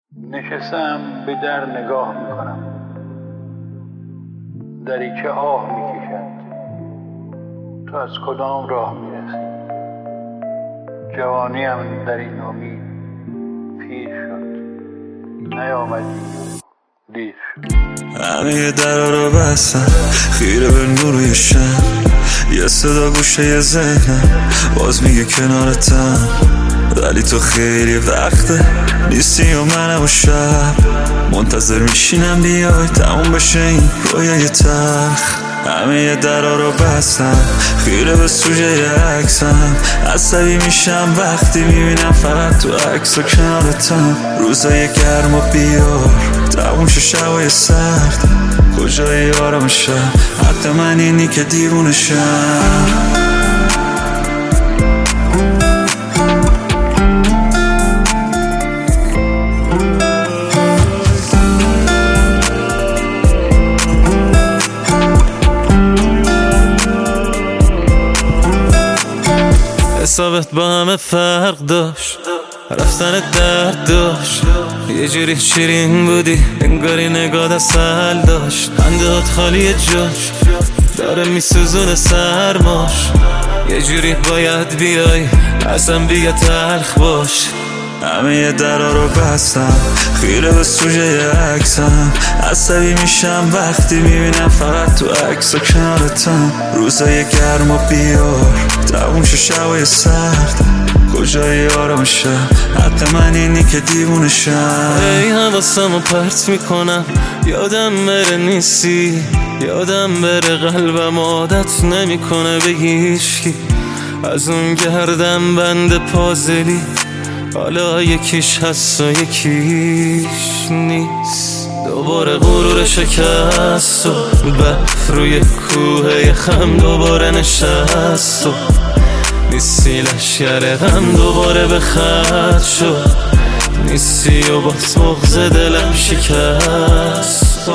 نشستم به در نگاه میکنم، دری که آه میکشد. تو از کدام راه میرسی؟ جوانیم در این امید پیر شد، نیامدی دیر شد. همه درا رو بستم خیره به نور شم، یه صدا گوشه ذهنم باز میگه کنارتم، ولی تو خیلی وقته نیستی و منم و شب منتظر میشینم بیای تموم بشه این رویای تلخ. همه درا رو بستم خیره به سوژه عکسم، عصبی میشم وقتی میبینم فقط تو عکس و کنارتم. روزای گرم و بیار تموم شه شبای سرد، کجای آرامشم؟ حق من اینی که دیوونشم. حسابت با همه فرق داشت، رفتن درد داشت، یه جوری شیرین بودی انگاری نگاه اصل داشت. خندهات خالی جاش داره میسوزونه سرماش، یه جوری باید بیای اصلا بیا تلخ باش. همه درا رو بستم خیره به سوژه عکسم، عصبی میشم وقتی میبینم فقط تو عکس و کنارتم. روزای گرم و بیار تموم شه شبای سرد، کجای آرامشم؟ حق من اینی که دیوونشم. ای حواسمو پرت میکنم یادم بره نیستی، یادم بره قلبم عادت نمیکنه به هیچکی. از اون گردم بند پازلی حالا یکیش هست و یکیش نیست. دوباره غرور شکست و برف روی کوه خم دوباره نشست و نیستی لشگر غم دوباره به خط شد، نیستی و باز مغز دلم شکست.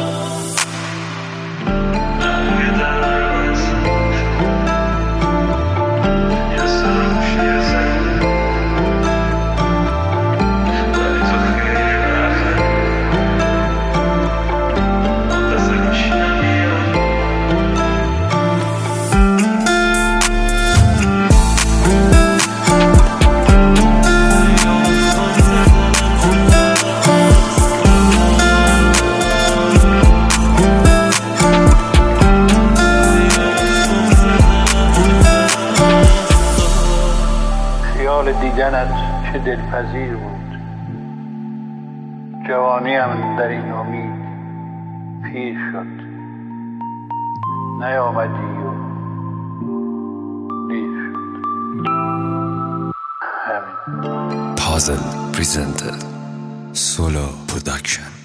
دیدنت چه دلپذیر بود، جوانیم در این امید پیر شد، نیامدی و دیر شد. همین. Puzzle presented Solo Production.